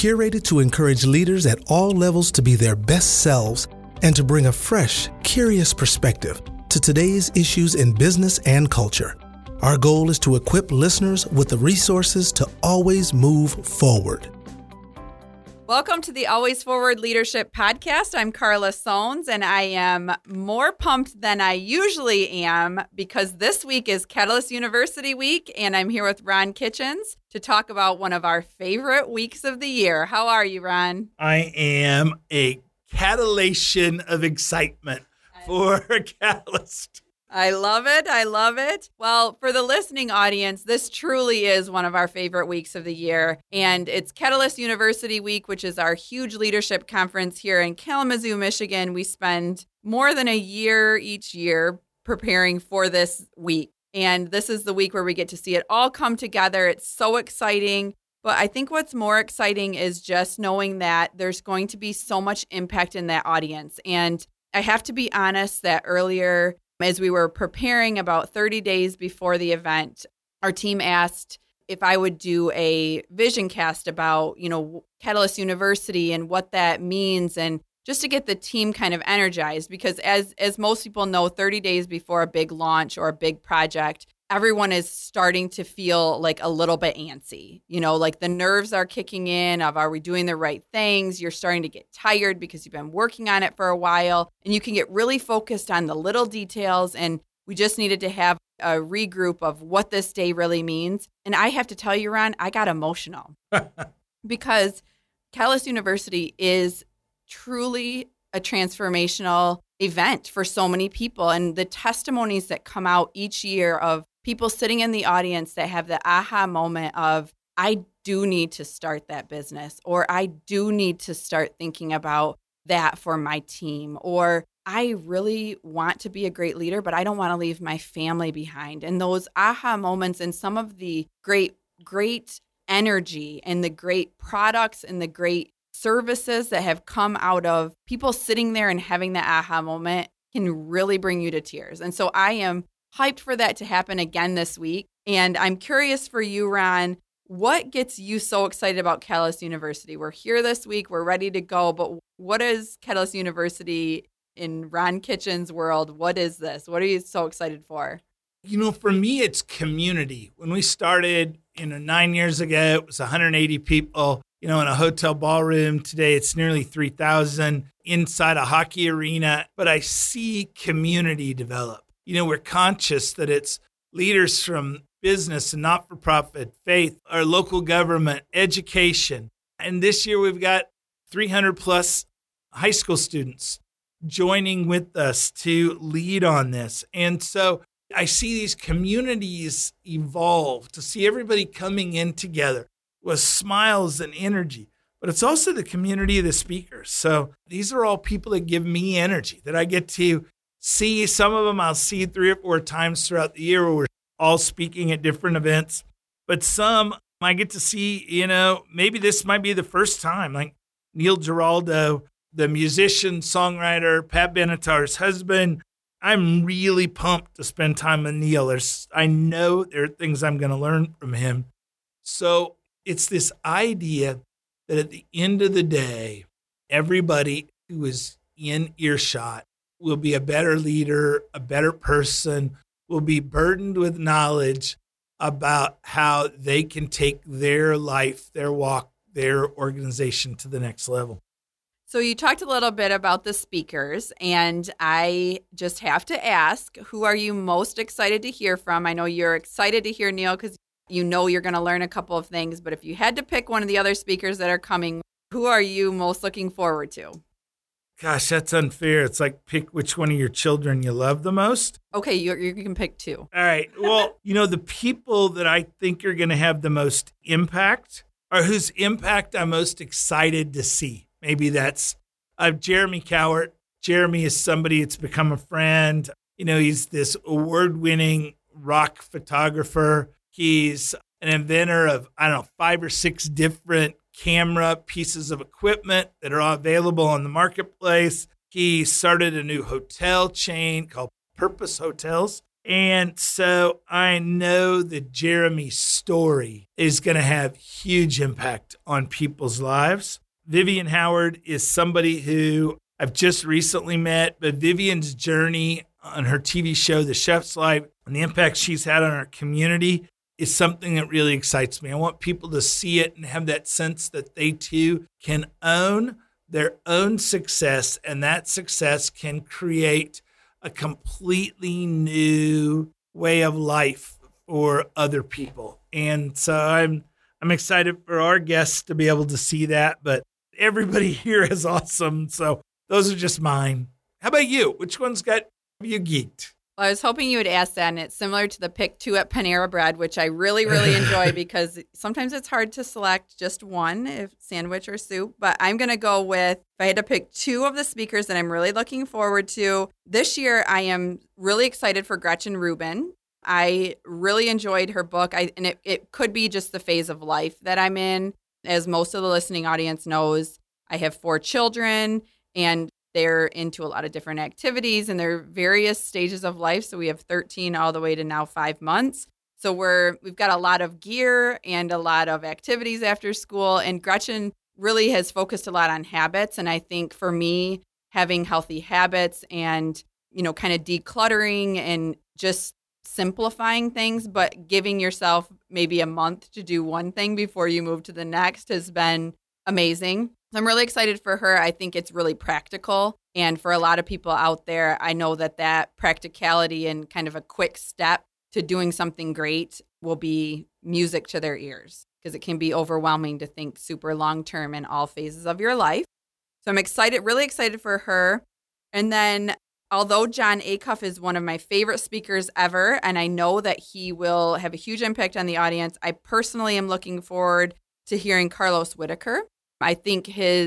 curated to encourage leaders at all levels to be their best selves and to bring a fresh, curious perspective to today's issues in business and culture. Our goal is to equip listeners with the resources to always move forward. Welcome to the Always Forward Leadership Podcast. I'm Carla Sones, and I am more pumped than I usually am because this week is Catalyst University Week, and I'm here with Ron Kitchens to talk about one of our favorite weeks of the year. How are you, Ron? I am a catalation of excitement for Catalyst. I love it. I love it. Well, for the listening audience, this truly is one of our favorite weeks of the year. And it's Catalyst University Week, which is our huge leadership conference here in Kalamazoo, Michigan. We spend more than a year each year preparing for this week. And this is the week where we get to see it all come together. It's so exciting. But I think what's more exciting is just knowing that there's going to be so much impact in that audience. And I have to be honest that earlier, as we were preparing about 30 days before the event, our team asked if I would do a vision cast about, Catalyst University and what that means, and just to get the team kind of energized, because as most people know, 30 days before a big launch or a big project, everyone is starting to feel like a little bit antsy, like the nerves are kicking in of, are we doing the right things? You're starting to get tired because you've been working on it for a while, and you can get really focused on the little details. And we just needed to have a regroup of what this day really means. And I have to tell you, Ron, I got emotional because Catalyst University is truly a transformational event for so many people. And the testimonies that come out each year of people sitting in the audience that have the aha moment of, I do need to start that business, or I do need to start thinking about that for my team, or I really want to be a great leader, but I don't want to leave my family behind. And those aha moments and some of the great energy and the great products and the great services that have come out of people sitting there and having that aha moment can really bring you to tears. And so I am hyped for that to happen again this week. And I'm curious for you, Ron, what gets you so excited about Catalyst University? We're here this week, we're ready to go, but what is Catalyst University in Ron Kitchens' world? What is this? What are you so excited for? For me, it's community. When we started, 9 years ago, it was 180 people, in a hotel ballroom. Today, it's nearly 3,000 inside a hockey arena. But I see community develop. We're conscious that it's leaders from business and not-for-profit, faith, our local government, education. And this year, we've got 300 plus high school students joining with us to lead on this. And so I see these communities evolve, to see everybody coming in together with smiles and energy. But it's also the community of the speakers. So these are all people that give me energy, that I get to see. Some of them I'll see 3 or 4 times throughout the year where we're all speaking at different events. But some I get to see, maybe this might be the first time, like Neil Giraldo, the musician, songwriter, Pat Benatar's husband. I'm really pumped to spend time with Neil. I know there are things I'm going to learn from him. So it's this idea that at the end of the day, everybody who is in earshot will be a better leader, a better person, will be burdened with knowledge about how they can take their life, their walk, their organization to the next level. So you talked a little bit about the speakers, and I just have to ask, who are you most excited to hear from? I know you're excited to hear Neil because you're going to learn a couple of things, but if you had to pick one of the other speakers that are coming, who are you most looking forward to? Gosh, that's unfair. It's like pick which one of your children you love the most. Okay, you can pick 2. All right. Well, the people that I think are going to have the most impact are whose impact I'm most excited to see. Maybe that's Jeremy Cowart. Jeremy is somebody that's become a friend. He's this award-winning rock photographer. He's an inventor of, 5 or 6 different camera pieces of equipment that are all available on the marketplace. He started a new hotel chain called Purpose Hotels. And so I know that Jeremy's story is going to have huge impact on people's lives. Vivian Howard is somebody who I've just recently met, but Vivian's journey on her TV show, The Chef's Life, and the impact she's had on our community is something that really excites me. I want people to see it and have that sense that they too can own their own success, and that success can create a completely new way of life for other people. And so I'm excited for our guests to be able to see that, but everybody here is awesome. So those are just mine. How about you? Which one's got you geeked? Well, I was hoping you would ask that, and it's similar to the pick two at Panera Bread, which I really, really enjoy because sometimes it's hard to select just one, if sandwich or soup. But I'm going to go with, if I had to pick two of the speakers that I'm really looking forward to, this year I am really excited for Gretchen Rubin. I really enjoyed her book, and it could be just the phase of life that I'm in. As most of the listening audience knows, I have 4 children, and they're into a lot of different activities in their various stages of life. So we have 13 all the way to now 5 months. So we've got a lot of gear and a lot of activities after school. And Gretchen really has focused a lot on habits. And I think for me, having healthy habits and, kind of decluttering and just simplifying things, but giving yourself maybe a month to do one thing before you move to the next has been amazing. I'm really excited for her. I think it's really practical. And for a lot of people out there, I know that practicality and kind of a quick step to doing something great will be music to their ears because it can be overwhelming to think super long term in all phases of your life. So I'm excited, really excited for her. And then although Jon Acuff is one of my favorite speakers ever, and I know that he will have a huge impact on the audience, I personally am looking forward to hearing Carlos Whitaker. I think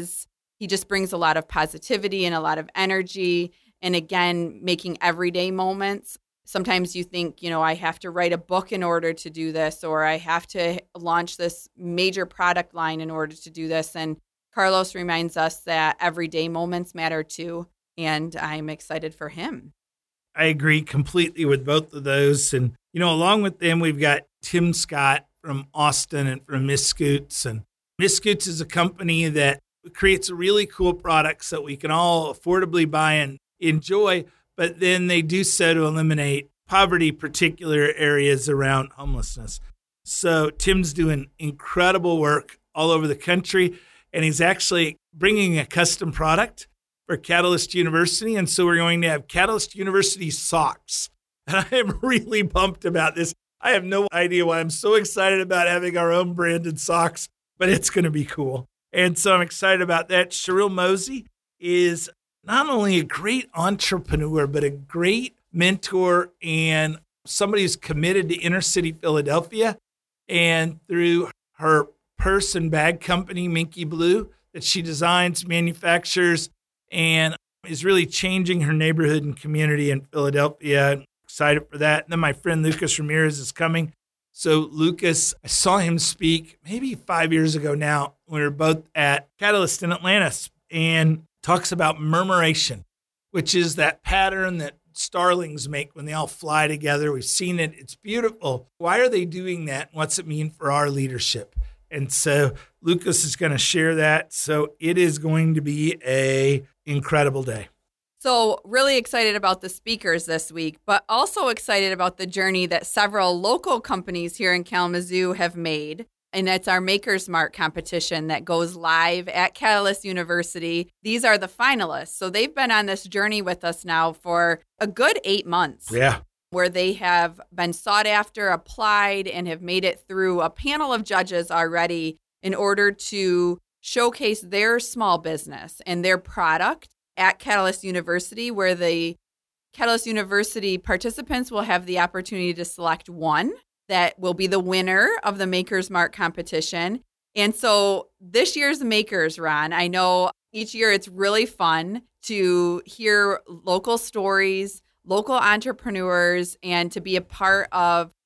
he just brings a lot of positivity and a lot of energy. And again, making everyday moments. Sometimes you think, I have to write a book in order to do this, or I have to launch this major product line in order to do this. And Carlos reminds us that everyday moments matter too. And I'm excited for him. I agree completely with both of those. And, along with them, we've got Tim Scott from Austin and from Miss Scoots. And Miss Scoots is a company that creates really cool products that we can all affordably buy and enjoy, but then they do so to eliminate poverty, particular areas around homelessness. So Tim's doing incredible work all over the country, and he's actually bringing a custom product for Catalyst University. And so we're going to have Catalyst University socks. And I am really pumped about this. I have no idea why I'm so excited about having our own branded socks, but it's going to be cool. And so I'm excited about that. Cheryl Mosey is not only a great entrepreneur, but a great mentor and somebody who's committed to inner city Philadelphia. And through her purse and bag company, Minky Blue, that she designs, manufactures, and is really changing her neighborhood and community in Philadelphia. I'm excited for that. And then my friend Lucas Ramirez is coming. So Lucas, I saw him speak maybe 5 years ago now. We were both at Catalyst in Atlanta, and talks about murmuration, which is that pattern that starlings make when they all fly together. We've seen it. It's beautiful. Why are they doing that? What's it mean for our leadership? And so Lucas is going to share that. So it is going to be an incredible day. So really excited about the speakers this week, but also excited about the journey that several local companies here in Kalamazoo have made. And that's our Maker's Mark competition that goes live at Catalyst University. These are the finalists. So they've been on this journey with us now for a good 8 months. Yeah. Where they have been sought after, applied, and have made it through a panel of judges already in order to showcase their small business and their product at Catalyst University, where the Catalyst University participants will have the opportunity to select one that will be the winner of the Maker's Mark competition. And so this year's Makers, Ron, I know each year it's really fun to hear local stories, local entrepreneurs, and to be a part of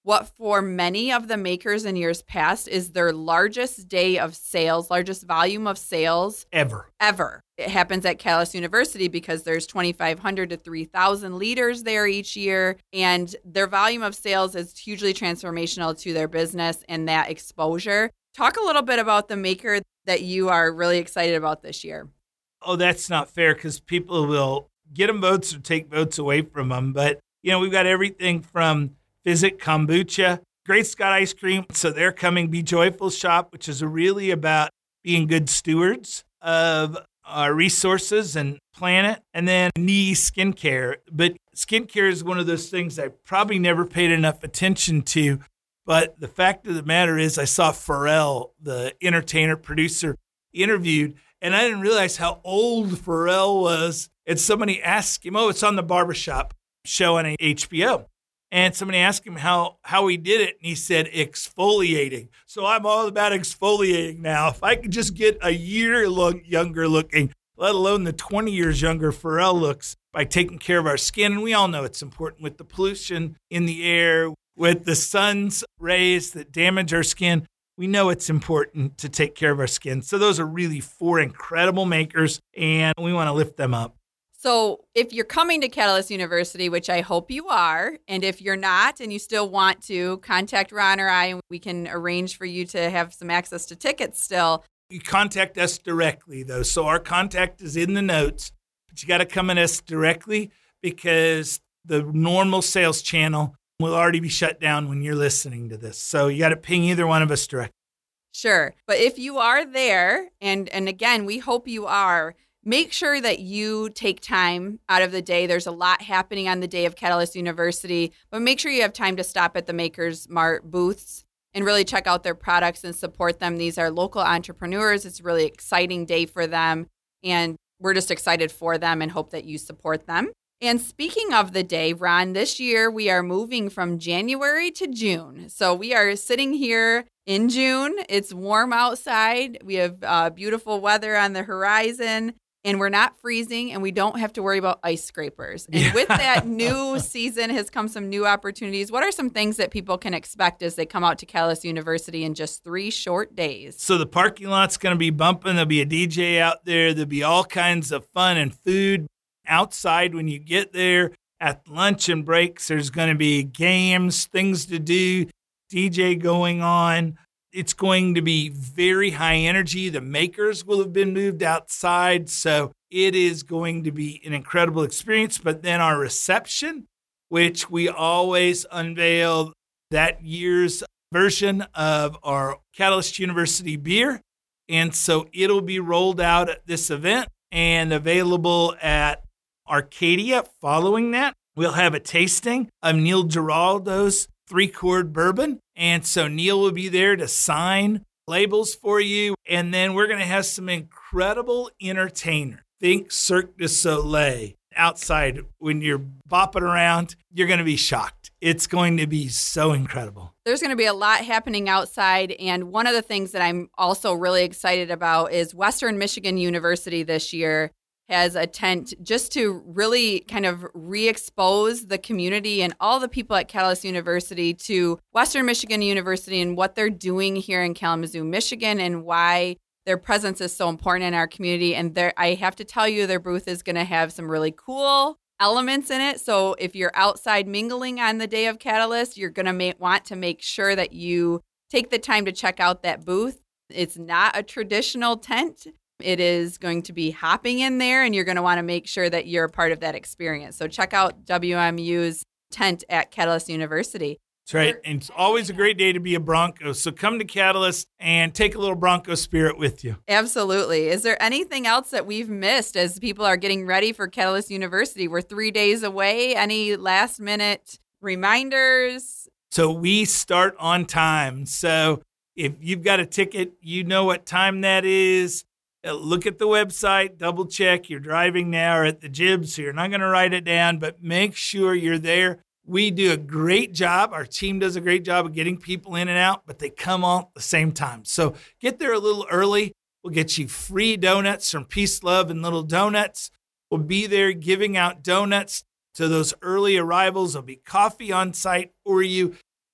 what for many of the makers in years past is their largest day of sales, largest volume of sales Ever. It happens at Catalyst University because there's 2,500 to 3,000 leaders there each year, and their volume of sales is hugely transformational to their business and that exposure. Talk a little bit about the maker that you are really excited about this year. Oh, that's not fair because people will get them votes or take votes away from them. But, we've got everything from Visit Kombucha, Great Scott Ice Cream. So they're coming. Be Joyful Shop, which is really about being good stewards of our resources and planet. And then Knee Skincare. But skincare is one of those things I probably never paid enough attention to. But the fact of the matter is I saw Pharrell, the entertainer producer, interviewed, and I didn't realize how old Pharrell was. And somebody asked him, it's on the Barbershop show on HBO. And somebody asked him how he did it, and he said exfoliating. So I'm all about exfoliating now. If I could just get a year younger looking, let alone the 20 years younger Pharrell looks, by taking care of our skin. And we all know it's important with the pollution in the air, with the sun's rays that damage our skin. We know it's important to take care of our skin. So those are really 4 incredible makers, and we want to lift them up. So if you're coming to Catalyst University, which I hope you are, and if you're not and you still want to, contact Ron or I, and we can arrange for you to have some access to tickets still. You contact us directly, though. So our contact is in the notes, but you got to come at us directly because the normal sales channel will already be shut down when you're listening to this. So you got to ping either one of us directly. Sure. But if you are there, and again, we hope you are, make sure that you take time out of the day. There's a lot happening on the day of Catalyst University, but make sure you have time to stop at the Makers Mart booths and really check out their products and support them. These are local entrepreneurs. It's a really exciting day for them, and we're just excited for them and hope that you support them. And speaking of the day, Ron, this year we are moving from January to June. So we are sitting here in June. It's warm outside. We have beautiful weather on the horizon. And we're not freezing, and we don't have to worry about ice scrapers. And with that new season has come some new opportunities. What are some things that people can expect as they come out to Catalyst University in just 3 short days? So the parking lot's going to be bumping. There'll be a DJ out there. There'll be all kinds of fun and food outside when you get there. At lunch and breaks, there's going to be games, things to do, DJ going on. It's going to be very high energy. The makers will have been moved outside, so it is going to be an incredible experience. But then our reception, which we always unveil that year's version of our Catalyst University beer. And so it'll be rolled out at this event and available at Arcadia. Following that, we'll have a tasting of Neil Giraldo's 3-Chord Bourbon. And so Neil will be there to sign labels for you. And then we're going to have some incredible entertainers. Think Cirque du Soleil outside. When you're bopping around, you're going to be shocked. It's going to be so incredible. There's going to be a lot happening outside. And one of the things that I'm also really excited about is Western Michigan University this year has a tent just to really kind of re-expose the community and all the people at Catalyst University to Western Michigan University and what they're doing here in Kalamazoo, Michigan, and why their presence is so important in our community. And I have to tell you, their booth is going to have some really cool elements in it. So if you're outside mingling on the day of Catalyst, you're going to want to make sure that you take the time to check out that booth. It's not a traditional tent. It is going to be hopping in there, and you're going to want to make sure that you're a part of that experience. So check out WMU's tent at Catalyst University. That's right. And it's always a great day to be a Bronco. So come to Catalyst and take a little Bronco spirit with you. Absolutely. Is there anything else that we've missed as people are getting ready for Catalyst University? We're 3 days away. Any last minute reminders? So we start on time. So if you've got a ticket, you know what time that is. Look at the website, double check. You're driving now or at the Jib, so you're not going to write it down, but make sure you're there. We do a great job. Our team does a great job of getting people in and out, but they come all at the same time. So get there a little early. We'll get you free donuts from Peace, Love, and Little Donuts. We'll be there giving out donuts to those early arrivals. There'll be coffee on site for you.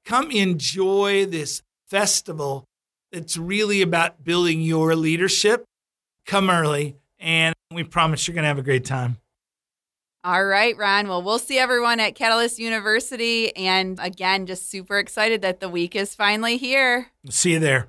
come enjoy this festival that's really about building your leadership. Come early, and we promise you're going to have a great time. All right, Ron. Well, we'll see everyone at Catalyst University. And again, just super excited that the week is finally here. See you there.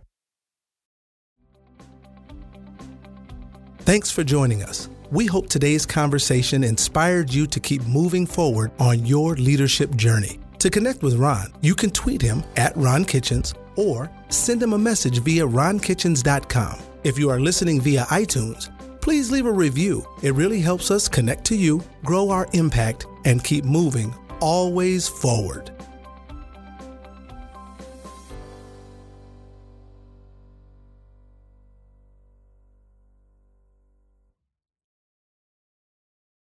Thanks for joining us. We hope today's conversation inspired you to keep moving forward on your leadership journey. To connect with Ron, you can tweet him at Ron Kitchens or send him a message via ronkitchens.com. If you are listening via iTunes, please leave a review. It really helps us connect to you, grow our impact, and keep moving always forward.